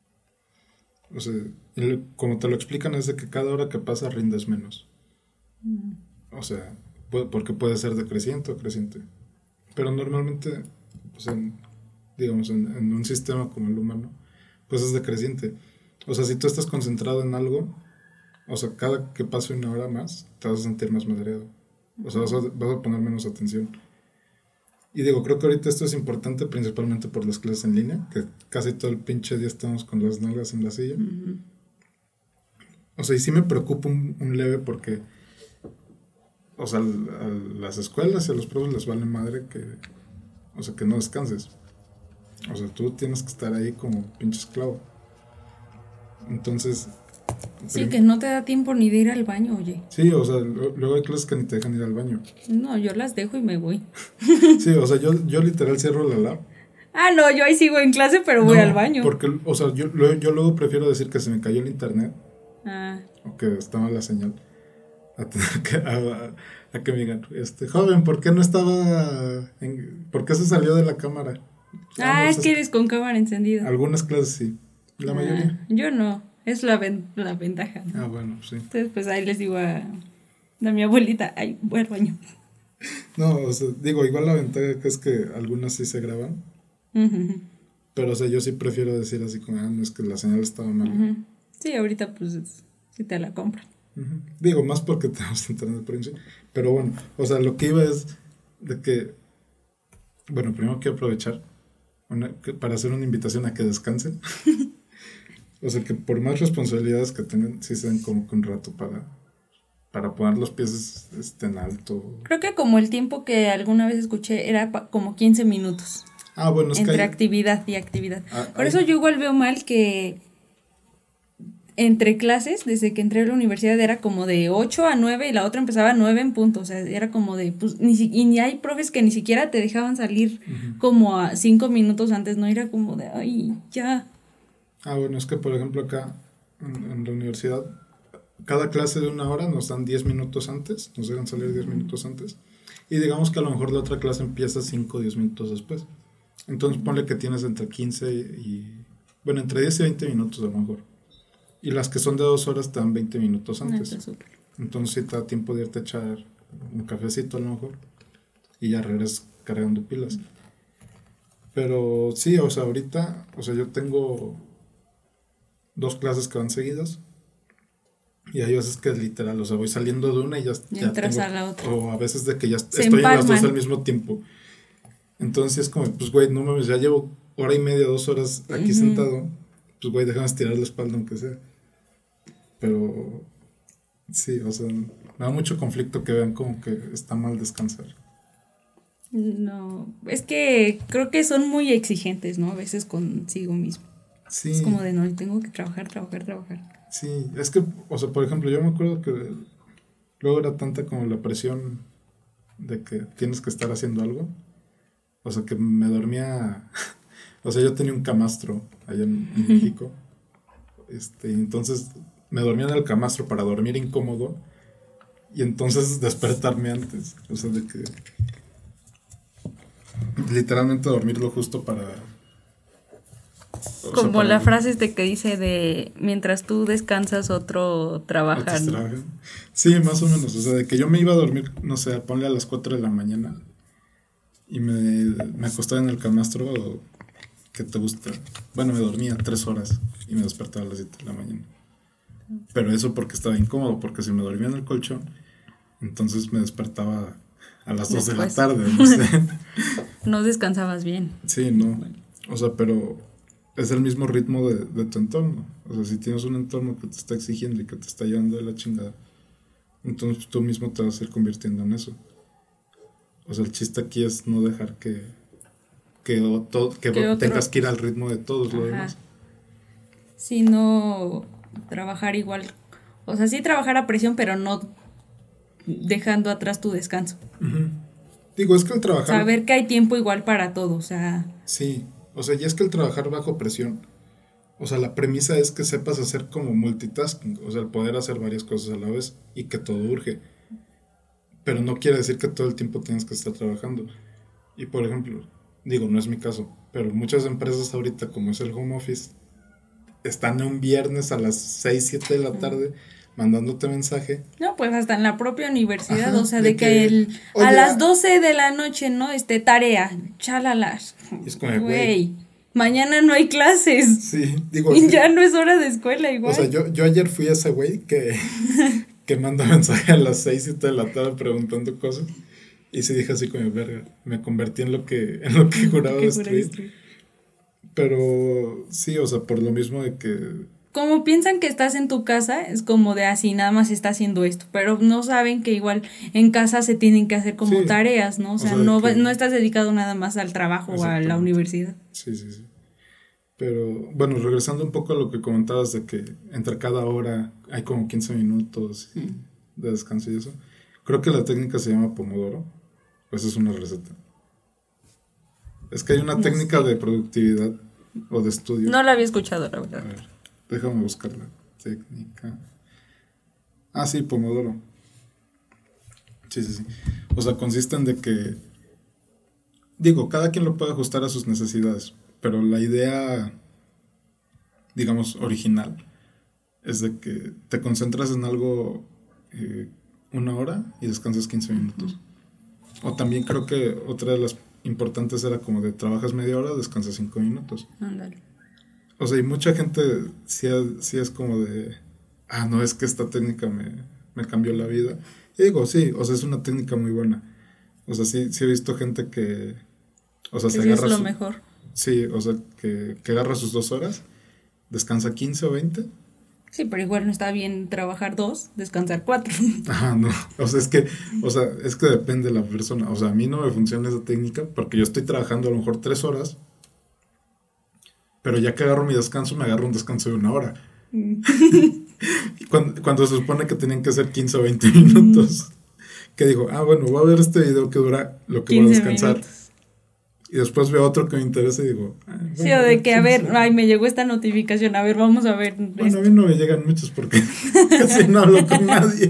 O sea, como te lo explican, es de que cada hora que pasa rindes menos. Mm. O sea, puede, porque puede ser decreciente o creciente. Pero normalmente, pues en, digamos, en, en un sistema como el humano, pues es decreciente. O sea, si tú estás concentrado en algo, o sea, cada que pase una hora más, te vas a sentir más madreado. O sea, vas a, vas a poner menos atención. Y digo, creo que ahorita esto es importante principalmente por las clases en línea, que casi todo el pinche día estamos con las nalgas en la silla. Uh-huh. O sea, y sí me preocupa un, un leve porque, o sea, a las escuelas y a los profes les vale madre que, o sea, que no descanses. O sea, tú tienes que estar ahí como pinche esclavo. Entonces... Sí, prim- que no te da tiempo ni de ir al baño, oye. Sí, o sea, lo, luego hay clases que ni te dejan ir al baño. No, yo las dejo y me voy. Sí, o sea, yo, yo literal cierro la lab. Ah, no, yo ahí sigo en clase, pero no, voy al baño. Porque, o sea, yo, yo luego prefiero decir que se me cayó el internet. Ah. O que estaba la señal. A, tener que, a, a, a que me digan, este, joven, ¿por qué no estaba, en, ¿por qué se salió de la cámara? Ah, ah es que eres con cámara encendida. Algunas clases sí, la ah, mayoría. Yo no, es la, ven, la ventaja, ¿no? Ah, bueno, sí. Entonces, pues ahí les digo a, a mi abuelita, ay, voy al baño. No, o sea, digo, igual la ventaja que es que algunas sí se graban. Uh-huh. Pero, o sea, yo sí prefiero decir así como, ah, no, es que la señal estaba mal. Uh-huh. Sí, ahorita pues sí te la compran. Uh-huh. Digo, más porque tenemos internet por encima. Pero bueno, o sea, lo que iba es de que, bueno, primero quiero aprovechar una, que, para hacer una invitación a que descansen. O sea, que por más responsabilidades que tengan, sí se den como que un rato para, para poner los pies este, en alto. Creo que como el tiempo que alguna vez escuché era pa- como quince minutos. Ah, bueno, es entre que hay... actividad y actividad. Ah, por hay... eso yo igual veo mal que entre clases, desde que entré a la universidad era como de ocho a nueve y la otra empezaba a nueve en punto, o sea, era como de, pues, ni si, y ni hay profes que ni siquiera te dejaban salir uh-huh. como a cinco minutos antes, no era como de, ay, ya. Ah, bueno, es que por ejemplo acá en, en la universidad, cada clase de una hora nos dan diez minutos antes, nos dejan salir diez minutos antes, y digamos que a lo mejor la otra clase empieza cinco o diez minutos después. Entonces ponle que tienes entre quince y, bueno, entre diez y veinte minutos a lo mejor. Y las que son de dos horas te dan veinte minutos antes. Ah, entonces sí te da tiempo de irte a echar un cafecito a lo mejor. Y ya regresas cargando pilas. Pero sí, o sea, ahorita, o sea, yo tengo dos clases que van seguidas. Y hay veces que es literal, o sea, voy saliendo de una y ya, y ya entras tengo, a la otra. O a veces de que ya Se estoy empalman. en las dos al mismo tiempo. Entonces es como, pues güey, no mames, ya llevo hora y media, dos horas aquí uh-huh. sentado. Pues güey, déjame estirar la espalda aunque sea. Pero sí, o sea, me da mucho conflicto que vean como que está mal descansar. No, es que creo que son muy exigentes, ¿no? A veces consigo mismo. Sí. Es como de, no, tengo que trabajar, trabajar, trabajar. Sí, es que, o sea, por ejemplo, yo me acuerdo que luego era tanta como la presión de que tienes que estar haciendo algo. O sea, que me dormía... O sea, yo tenía un camastro allá en, en México. Este, entonces me dormía en el camastro para dormir incómodo y entonces despertarme antes. O sea, de que... Literalmente dormir lo justo para... Como sea, para la frase este que dice de mientras tú descansas otro trabaja, ¿no? Sí, más o menos, o sea, de que yo me iba a dormir, no sé, ponle a las cuatro de la mañana y me, me acostaba en el camastro, que te gusta, bueno, me dormía tres horas y me despertaba a las siete de la mañana, pero eso porque estaba incómodo, porque si me dormía en el colchón, entonces me despertaba a las dos de la tarde, no sé. No descansabas bien. Sí, no, o sea, pero... es el mismo ritmo de, de tu entorno. O sea, si tienes un entorno que te está exigiendo y que te está llevando de la chingada, entonces tú mismo te vas a ir convirtiendo en eso. O sea, el chiste aquí es no dejar que que, to, que tengas que ir al ritmo de todos los demás. Sino trabajar igual. O sea, sí trabajar a presión, pero no dejando atrás tu descanso. Uh-huh. Digo, es que el trabajar... saber que hay tiempo igual para todo, o sea... Sí. O sea, ya es que el trabajar bajo presión, o sea, la premisa es que sepas hacer como multitasking, o sea, el poder hacer varias cosas a la vez y que todo urge. Pero no quiere decir que todo el tiempo tienes que estar trabajando. Y por ejemplo, digo, no es mi caso, pero muchas empresas ahorita, como es el home office, están un viernes a las seis, siete de la tarde mandándote mensaje. No, pues hasta en la propia universidad, ajá, o sea, de, de que, que el, oye, a las doce de la noche, ¿no? Este, tarea, chalalas. Es como, güey, mañana no hay clases. Sí, digo. Y ya no es hora de escuela igual. O sea, yo, yo ayer fui a ese güey que, que manda mensaje a las seis, siete de la tarde preguntando cosas. Y se dije así como, verga, me convertí en lo que, en lo que juraba destruir. Pero sí, o sea, por lo mismo de que... como piensan que estás en tu casa, es como de así, nada más está haciendo esto, pero no saben que igual en casa se tienen que hacer como sí, tareas, ¿no? O sea, o sea no, que... no estás dedicado nada más al trabajo o a la universidad. Sí, sí, sí. Pero, bueno, regresando un poco a lo que comentabas de que entre cada hora hay como quince minutos mm. de descanso y eso, creo que la técnica se llama Pomodoro, pues es una receta. Es que hay una no técnica sé. de productividad o de estudio. No la había escuchado, la verdad. A ver. Déjame buscar la técnica. Ah, sí, Pomodoro. Sí, sí, sí. O sea, consiste en de que... digo, cada quien lo puede ajustar a sus necesidades, pero la idea, digamos, original, es de que te concentras en algo eh, una hora y descansas quince minutos. Uh-huh. O también creo que otra de las importantes era como de trabajas media hora, descansas cinco minutos. Ándale. O sea, y mucha gente sí, sí es como de, ah, no, es que esta técnica me, me cambió la vida. Y digo, sí, o sea, es una técnica muy buena. O sea, sí, sí he visto gente que, o sea, que se sí agarra... es lo su, mejor. Sí, o sea, que, que agarra sus dos horas, descansa quince o veinte. Sí, pero igual no está bien trabajar dos, descansar cuatro. Ajá, no, o sea, es que, o sea, es que depende de la persona. O sea, a mí no me funciona esa técnica porque yo estoy trabajando a lo mejor tres horas, pero ya que agarro mi descanso, me agarro un descanso de una hora. Mm. cuando, cuando se supone que tenían que ser quince o veinte minutos. Mm. Que digo, ah, bueno, voy a ver este video que dura lo que voy a descansar. Minutos. Y después veo otro que me interesa y digo... Ah, bueno, sí, o de que, a ver, ay, me llegó esta notificación, a ver, vamos a ver. Bueno, esto. A mí no me llegan muchos porque casi no hablo con nadie.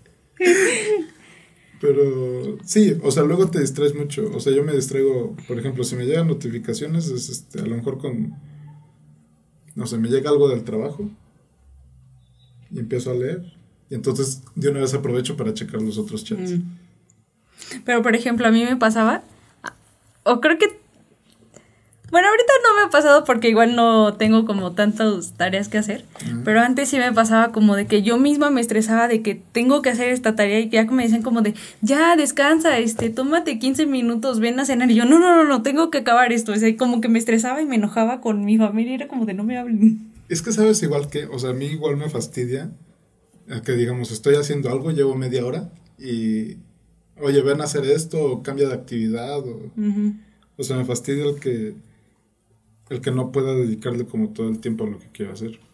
Pero sí, o sea, luego te distraes mucho. O sea, yo me distraigo, por ejemplo, si me llegan notificaciones, es este, a lo mejor con... no sé, me llega algo del trabajo y empiezo a leer. Y entonces de una vez aprovecho para checar los otros chats. Mm. Pero, por ejemplo, a mí me pasaba... o creo que... bueno, ahorita no me ha pasado porque igual no tengo como tantas tareas que hacer. Uh-huh. Pero antes sí me pasaba como de que yo misma me estresaba de que tengo que hacer esta tarea y ya me decían como de, ya, descansa, este, tómate quince minutos, ven a cenar. Y yo, no, no, no, no, tengo que acabar esto. O sea, como que me estresaba y me enojaba con mi familia. Era como de, no me hablen. Es que sabes igual que, o sea, a mí igual me fastidia que digamos, estoy haciendo algo, llevo media hora y... oye, ven a hacer esto, o cambia de actividad, o, uh-huh. o sea, me fastidia el que, el que no pueda dedicarle como todo el tiempo a lo que quiero hacer.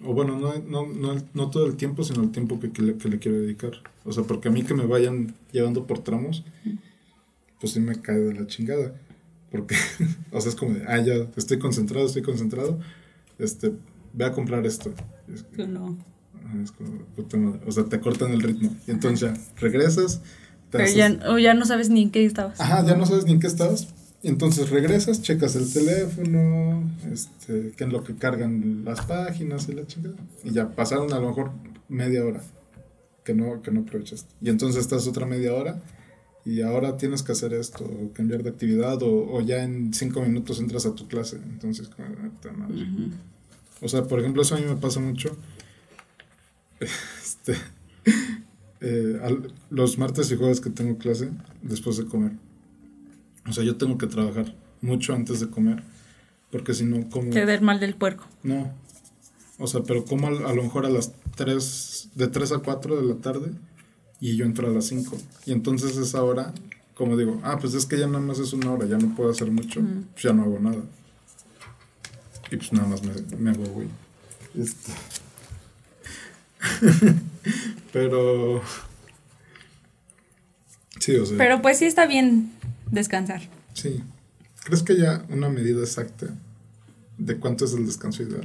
O bueno, no, no, no, no todo el tiempo, sino el tiempo que, que, le, que le quiero dedicar. O sea, porque a mí que me vayan llevando por tramos, pues sí me cae de la chingada. Porque, o sea, es como de, ah, ya, estoy concentrado, estoy concentrado, este, ve a comprar esto. Es que, no. Es como, puta madre. O sea, te cortan el ritmo. Y entonces ya, regresas. Pero haces... ya, o ya no sabes ni en qué estabas. Ajá, ya no sabes ni en qué estabas. Y entonces regresas, checas el teléfono, este, que en lo que cargan las páginas y la chingada. Y ya pasaron a lo mejor media hora que no, que no aprovechaste. Y entonces estás otra media hora y ahora tienes que hacer esto, o cambiar de actividad, o, o ya en cinco minutos entras a tu clase. Entonces, como, madre. Uh-huh. O sea, por ejemplo, eso a mí me pasa mucho. Este, eh, al, los martes y jueves que tengo clase después de comer. O sea, yo tengo que trabajar mucho antes de comer, porque si no como... Te da el mal del puerco. No, o sea, pero como a, a lo mejor a las tres, de tres a cuatro de la tarde, y yo entro a las cinco. Y entonces esa hora, como digo, ah, pues es que ya nada más es una hora, ya no puedo hacer mucho, mm. pues ya no hago nada. Y pues nada más me, me hago güey. Este... pero... Sí, o sea... Pero pues sí está bien descansar. Sí. ¿Crees que haya una medida exacta de cuánto es el descanso ideal?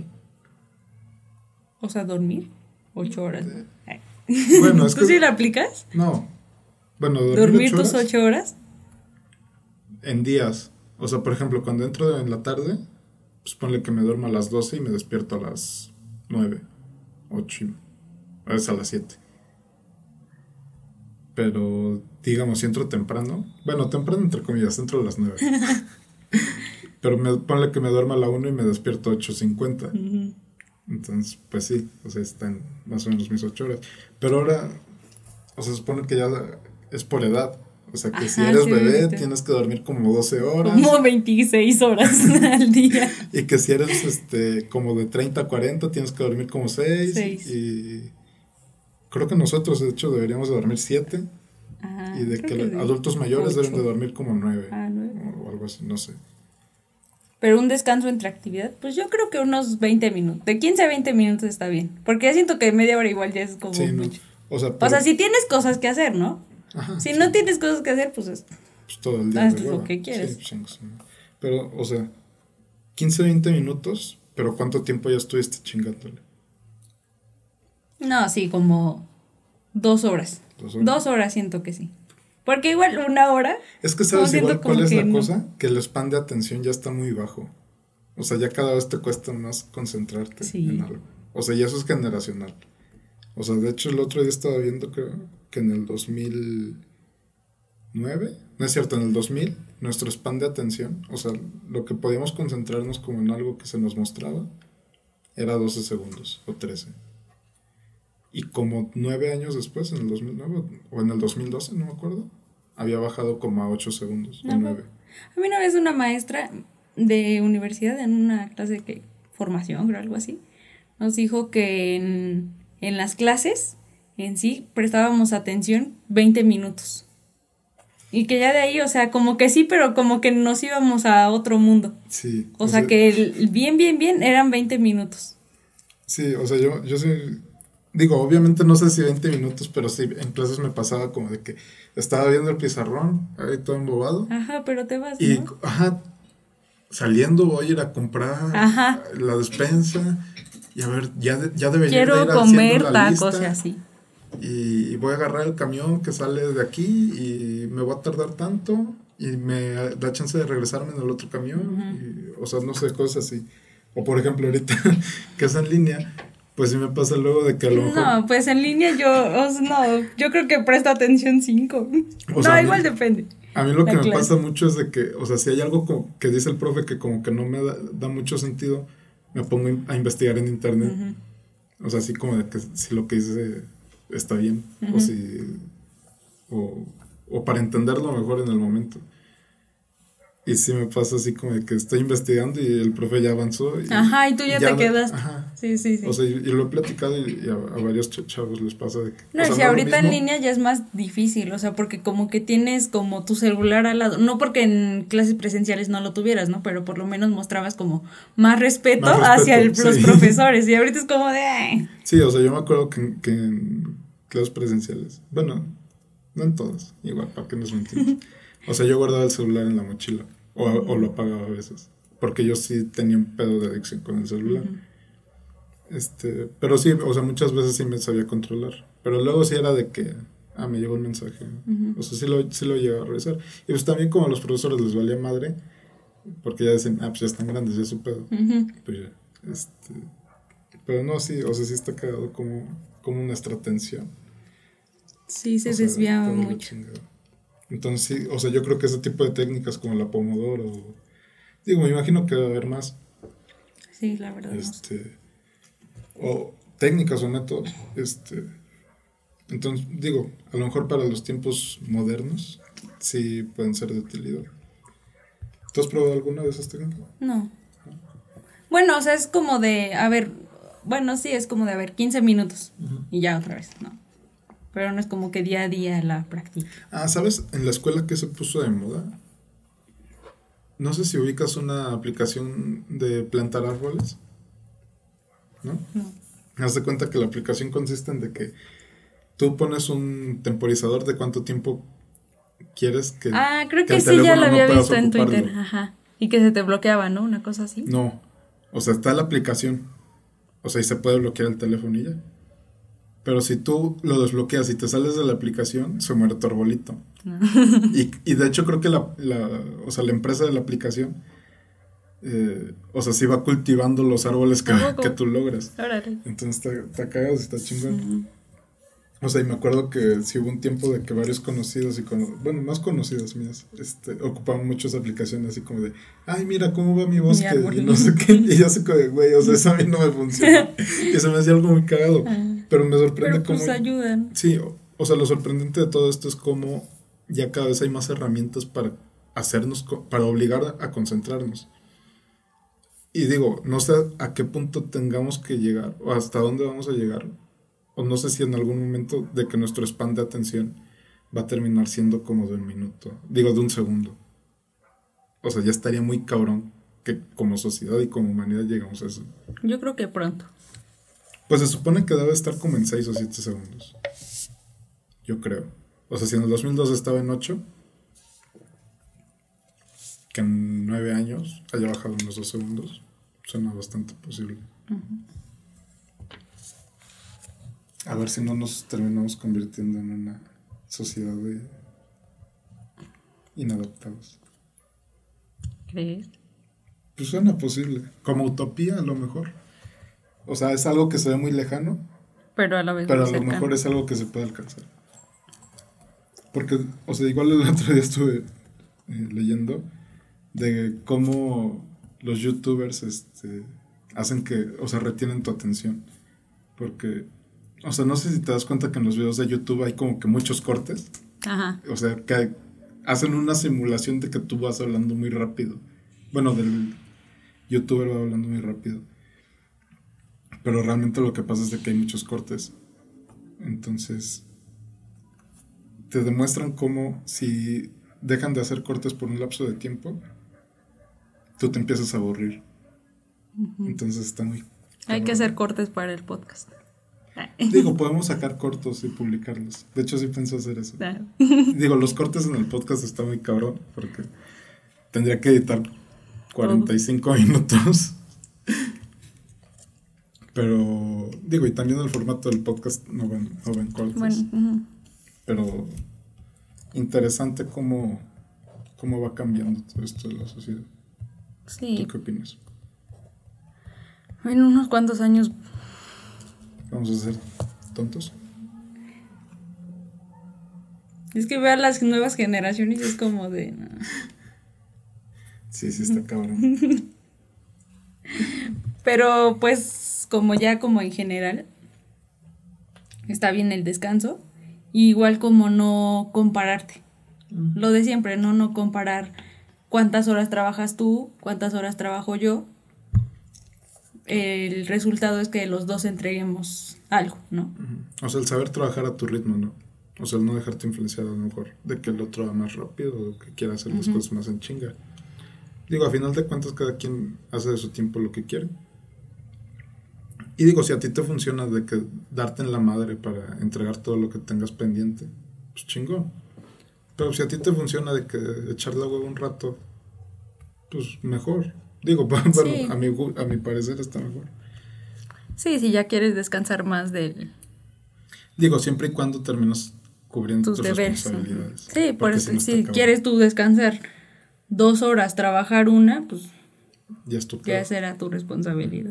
O sea, dormir ocho horas. Eh, bueno, es ¿Tú que, sí la aplicas? No. Bueno, dormir, ¿Dormir ocho tus horas, ocho horas? En días. O sea, por ejemplo, cuando entro en la tarde, pues ponle que me duermo a las doce y me despierto a las nueve, ocho, a veces a las siete. Pero, digamos, si entro temprano, bueno, temprano entre comillas, entro a las nueve. Pero me, ponle que me duermo a la una y me despierto a ocho cincuenta. Uh-huh. Entonces, pues sí, o sea, están más o menos mis ocho horas. Pero ahora, o sea, se supone que ya es por edad. O sea, que Ajá, si eres sí, bebé, ¿viste? Tienes que dormir como doce horas. Como veintiséis horas al día. Y que si eres este como de treinta a cuarenta, tienes que dormir como seis. seis. Y creo que nosotros, de hecho, deberíamos de dormir siete. Ajá, y de que, que adultos mayores ocho. Deben de dormir como nueve. Ah, nueve. O, o algo así, no sé. Pero un descanso entre actividad, pues yo creo que unos veinte minutos. De quince a veinte minutos está bien. Porque ya siento que media hora igual ya es como sí, mucho. No. O, sea, pero... o sea, si tienes cosas que hacer, ¿no? Ajá, si sí. no tienes cosas que hacer, pues, es... pues todo el día. Haz lo que quieres. Sí, pues, pero, o sea, quince a veinte minutos, pero ¿cuánto tiempo ya estuviste chingándole? No, sí, como dos horas. Dos horas. Dos horas siento que sí. Porque igual una hora... Es que sabes no, igual cuál es la no. cosa, que el span de atención ya está muy bajo. O sea, ya cada vez te cuesta más concentrarte sí. en algo. O sea, y eso es generacional. O sea, de hecho el otro día estaba viendo que, que en el dos mil nueve, no es cierto, en el dos mil, nuestro span de atención, o sea, lo que podíamos concentrarnos como en algo que se nos mostraba, era doce segundos o trece. Y como nueve años después, en el dos mil nueve o en el dos mil doce, no me acuerdo, había bajado como a ocho segundos no, o nueve. A mí una vez una maestra de universidad en una clase de ¿qué? formación o algo así, nos dijo que en, en las clases en sí prestábamos atención veinte minutos. Y que ya de ahí, o sea, como que sí, pero como que nos íbamos a otro mundo. Sí. O, o sea, sea, que el bien, bien, bien eran veinte minutos. Sí, o sea, yo, yo sí... Digo, obviamente no sé si veinte minutos, pero sí, en clases me pasaba como de que estaba viendo el pizarrón, ahí todo embobado. Ajá, pero te vas, y, ¿no? Ajá, saliendo voy a ir a comprar ajá. la despensa y a ver, ya, de, ya debería Ir Quiero comer tacos y así. Y voy a agarrar el camión que sale de aquí y me voy a tardar tanto y me da chance de regresarme en el otro camión. Uh-huh. Y, o sea, no sé, cosas así. O por ejemplo, ahorita que es en línea... Pues sí me pasa luego de que a lo mejor... No, pues en línea yo, o sea, no, yo creo que presto atención cinco. O sea, no, igual mí, depende. A mí lo que clase. me pasa mucho es de que, o sea, si hay algo como que dice el profe que como que no me da, da mucho sentido, me pongo a investigar en internet. Uh-huh. O sea, así como de que si lo que dice está bien, uh-huh. o si... O, o para entenderlo mejor en el momento. Y sí me pasa así como de que estoy investigando y el profe ya avanzó. Y, ajá, y tú ya, ya te quedas. Ajá. Sí, sí, sí. O sea, y, y lo he platicado y, y a, a varios chavos les pasa de que... No, o y sea, si no ahorita en línea ya es más difícil, o sea, porque como que tienes como tu celular al lado, no porque en clases presenciales no lo tuvieras, ¿no? Pero por lo menos mostrabas como más respeto, más respeto hacia el, sí. los profesores, y ahorita es como de... Ay. Sí, o sea, yo me acuerdo que, que en clases presenciales, bueno, no en todas, igual, para que nos mentimos. O sea, yo guardaba el celular en la mochila. O, o lo apagaba a veces. Porque yo sí tenía un pedo de adicción con el celular. Uh-huh. Este, pero sí, o sea, muchas veces sí me sabía controlar. Pero luego sí era de que, ah, me llegó un mensaje. Uh-huh. O sea, sí lo, sí lo llegué a revisar. Y pues también como a los profesores les valía madre, porque ya decían, ah, pues ya están grandes, ya es su pedo. Uh-huh. Pues ya, este... Pero no, sí, o sea, sí está quedado como, como nuestra atención. Sí, se o sea, desviaba mucho. Entonces, sí, o sea, yo creo que ese tipo de técnicas como la Pomodoro, digo, me imagino que va a haber más. Sí, la verdad. Este, o técnicas o métodos, este, entonces, digo, a lo mejor para los tiempos modernos, sí pueden ser de utilidad. ¿Tú has probado alguna de esas técnicas? No. Bueno, o sea, es como de, a ver, bueno, sí, es como de, a ver, quince minutos, uh-huh. y ya otra vez, ¿no? Pero no es como que día a día la práctica. Ah, ¿sabes? En la escuela que se puso de moda, no sé si ubicas una aplicación de plantar árboles, ¿no? No. Haz de cuenta que la aplicación consiste en de que tú pones un temporizador de cuánto tiempo quieres que Ah, creo que, que sí, ya lo había no visto en Twitter, ajá. Y que se te bloqueaba, ¿no? Una cosa así. No, o sea, está la aplicación, o sea, y se puede bloquear el teléfono y ya. Pero si tú lo desbloqueas y te sales de la aplicación, se muere tu arbolito. No. Y, y de hecho creo que la, la, o sea, la empresa de la aplicación, eh, o sea, sí va cultivando los árboles que, que tú logras. Órale. Entonces está, está cagado, está chingón. Uh-huh. O sea, y me acuerdo que sí hubo un tiempo de que varios conocidos y con, bueno, más conocidos míos, este, ocupaban muchas aplicaciones así como de, ay, mira cómo va mi bosque, mi y no sé qué, y yo así como de, güey, o sea, eso a mí no me funciona. Y se me hacía algo muy cagado. Uh-huh. Pero me sorprende Pero pues cómo... ayudan. Sí, o, o sea, lo sorprendente de todo esto es cómo ya cada vez hay más herramientas para hacernos, para obligar a, a concentrarnos. Y digo, no sé a qué punto tengamos que llegar, o hasta dónde vamos a llegar, o no sé si en algún momento de que nuestro span de atención va a terminar siendo como de un minuto, digo, de un segundo. O sea, ya estaría muy cabrón que como sociedad y como humanidad llegamos a eso. Yo creo que pronto. Pues se supone que debe estar como en seis o siete segundos. Yo creo. O sea, si en el dos mil dos estaba en ocho, que en nueve años haya bajado en los dos segundos, suena bastante posible. Uh-huh. A ver si no nos terminamos convirtiendo en una sociedad de inadaptados. ¿Crees? Pues suena posible. Como utopía, a lo mejor. O sea, es algo que se ve muy lejano. Pero a la vez Pero muy a lo cercano. mejor es algo que se puede alcanzar. Porque, o sea, igual el otro día estuve eh, leyendo de cómo los youtubers este, hacen que, o sea, retienen tu atención. Porque, o sea, no sé si te das cuenta que en los videos de YouTube hay como que muchos cortes. Ajá. O sea, que hacen una simulación de que tú vas hablando muy rápido. Bueno, del youtuber va hablando muy rápido. Pero realmente lo que pasa es de que hay muchos cortes. Entonces, te demuestran cómo si dejan de hacer cortes por un lapso de tiempo, tú te empiezas a aburrir. Uh-huh. Entonces está muy... Hay que hacer cortes para el podcast. Digo, podemos sacar cortos y publicarlos. De hecho, sí pienso hacer eso. Claro. Digo, los cortes en el podcast está muy cabrón, porque tendría que editar cuarenta y cinco Todo. Minutos. Pero, digo, y también el formato del podcast no ven, no ven cortes. Bueno, uh-huh. Pero interesante cómo, cómo va cambiando todo esto de la sociedad. Sí. ¿Tú qué opinas? En unos cuantos años... ¿Vamos a ser tontos? Es que veo a las nuevas generaciones y es como de... No. Sí, sí está cabrón. Pero pues como ya como en general está bien el descanso, igual como no compararte. Uh-huh. Lo de siempre, no no comparar cuántas horas trabajas tú, cuántas horas trabajo yo. El resultado es que los dos entreguemos algo, ¿no? Uh-huh. O sea, el saber trabajar a tu ritmo, ¿no? O sea, el no dejarte influenciar a lo mejor de que el otro va más rápido o que quiera hacer las uh-huh. cosas más en chinga. Digo, a final de cuentas cada quien hace de su tiempo lo que quiere. Y digo, si a ti te funciona de que darte en la madre para entregar todo lo que tengas pendiente, pues chingón. Pero si a ti te funciona de que echar la hueva un rato, pues mejor. Digo, bueno, sí. a, mi, a mi parecer está mejor. Sí, si ya quieres descansar más del... Digo, siempre y cuando terminas cubriendo tus, tus responsabilidades. Sí, por eso, si, si quieres tú descansar dos horas, trabajar una, pues ya, es tu ya será tu responsabilidad.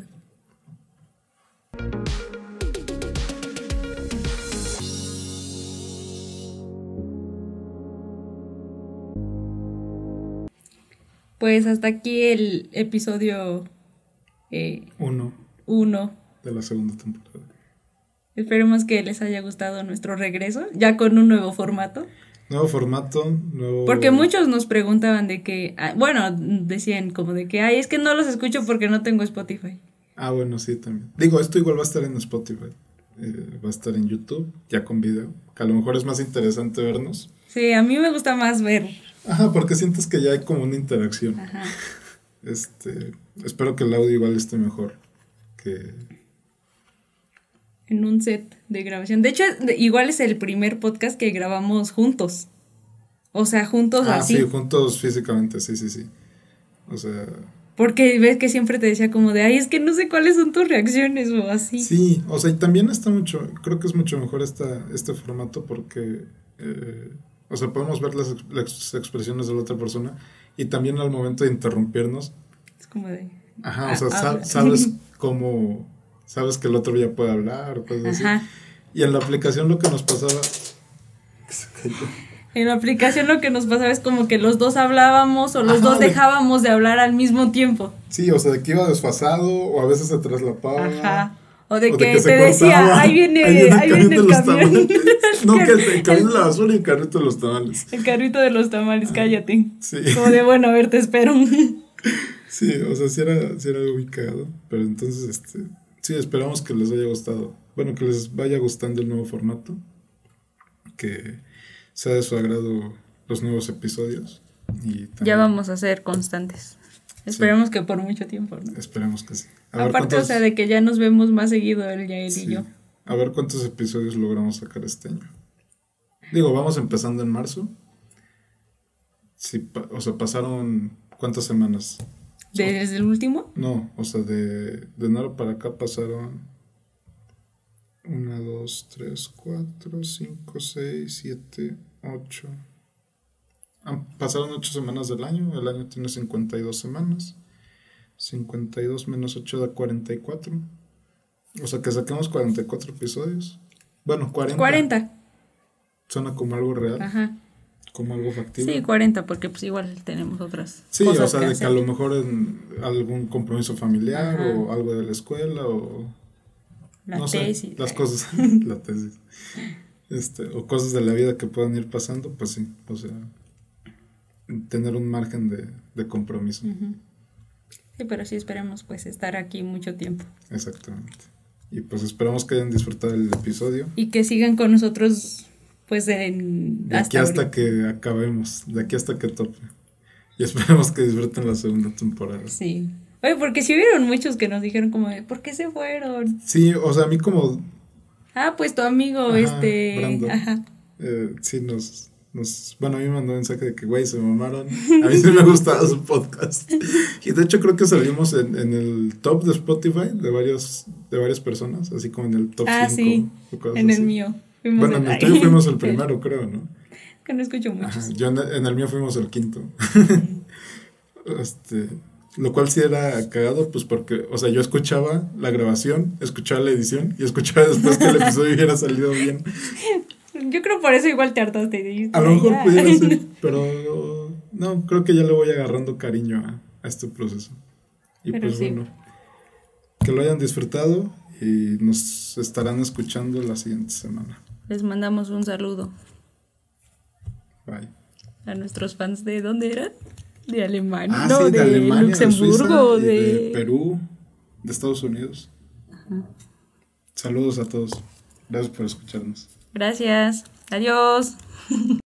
Pues hasta aquí el episodio eh, uno. uno de la segunda temporada. Esperemos que les haya gustado nuestro regreso, ya con un nuevo formato. Nuevo formato, nuevo... Porque muchos nos preguntaban de que, bueno, decían como de que, ay, es que no los escucho porque no tengo Spotify. Ah, bueno, sí, también. Digo, esto igual va a estar en Spotify, eh, va a estar en YouTube, ya con video, que a lo mejor es más interesante vernos. Sí, a mí me gusta más ver. Ajá, porque sientes que ya hay como una interacción. Ajá. Este, espero que el audio igual esté mejor que... En un set de grabación. De hecho, igual es el primer podcast que grabamos juntos. O sea, juntos ah, así. Ah, sí, juntos físicamente, sí, sí, sí. O sea... Porque ves que siempre te decía como de, ay, es que no sé cuáles son tus reacciones o así. Sí, o sea, y también está mucho, creo que es mucho mejor esta, este formato porque, eh, o sea, podemos ver las, las expresiones de la otra persona y también al momento de interrumpirnos. Es como de... Ajá, o sea, sab, sabes cómo, sabes que el otro ya puede hablar o cosas Ajá. así. Y en la aplicación lo que nos pasaba... En la aplicación lo que nos pasaba es como que los dos hablábamos o los Ajá, dos dejábamos de... de hablar al mismo tiempo. Sí, o sea, de que iba desfasado o a veces se traslapaba. Ajá. O de, o que, de que te decía, ahí viene, ahí viene, ahí viene el camión. No, que el, el camión de la basura y el carrito de los tamales. El carrito de los tamales, cállate. Sí. Como de, bueno, a ver, te espero. Sí, o sea, sí era, sí era algo muy cagado. Pero entonces, este, sí, esperamos que les haya gustado. Bueno, que les vaya gustando el nuevo formato. Que... sea de su agrado los nuevos episodios. Y también, ya vamos a ser constantes. Esperemos sí. que por mucho tiempo, ¿no? Esperemos que sí. A Aparte, cuántos, o sea, de que ya nos vemos más seguido él, ya él sí. y yo. A ver cuántos episodios logramos sacar este año. Digo, vamos empezando en marzo. Sí, o sea, pasaron ¿cuántas semanas? ¿Desde el último? No, o sea, de, de enero para acá pasaron una, dos, tres, cuatro, cinco, seis, siete, ocho. Pasaron ocho semanas del año. El año tiene cincuenta y dos semanas. cincuenta y dos menos ocho da cuarenta y cuatro. O sea que saquemos cuarenta y cuatro episodios. Bueno, cuarenta. cuarenta. Suena como algo real. Ajá. Como algo factible. Sí, cuarenta, porque pues igual tenemos otras sí, cosas o sea, que de hacer. Que a lo mejor en algún compromiso familiar Ajá. o algo de la escuela o... La no tesis. Sé, las cosas, la tesis. Este, o cosas de la vida que puedan ir pasando, pues sí, o sea, tener un margen de, de compromiso. Uh-huh. Sí, pero sí esperemos pues estar aquí mucho tiempo. Exactamente. Y pues esperamos que hayan disfrutado el episodio. Y que sigan con nosotros pues en... De aquí hasta, hasta que acabemos, de aquí hasta que tope. Y esperemos que disfruten la segunda temporada. Sí. Oye, porque sí hubieron muchos que nos dijeron como, ¿por qué se fueron? Sí, o sea, a mí como... Ah, pues tu amigo, ajá, este... Brandon, ajá. Eh, sí, nos, nos... Bueno, a mí me mandó un mensaje de que, güey, se mamaron. A mí sí me gustaba su podcast. Y de hecho creo que salimos en, en el top de Spotify de, varios, de varias personas, así como en el top ah, cinco. Sí, en así. El mío. Fuimos bueno, en el tuyo fuimos el primero, creo, ¿no? Que no escucho mucho. Yo en el, en el mío fuimos el quinto. este... Lo cual sí era cagado, pues porque, o sea, yo escuchaba la grabación, escuchaba la edición y escuchaba después que el episodio hubiera salido bien. Yo creo por eso igual te hartaste. Dijiste, a lo mejor ya. Pudiera ser, pero no, creo que ya le voy agarrando cariño a, a este proceso. Y pero pues sí. Bueno, que lo hayan disfrutado y nos estarán escuchando la siguiente semana. Les mandamos un saludo. Bye. A nuestros fans de ¿dónde eran? De Alemania, Ah, no, sí, de, de, Alemania, Luxemburgo, de, Suiza, de... de Perú, de Estados Unidos. Ajá. Saludos a todos. Gracias por escucharnos. Gracias. Adiós.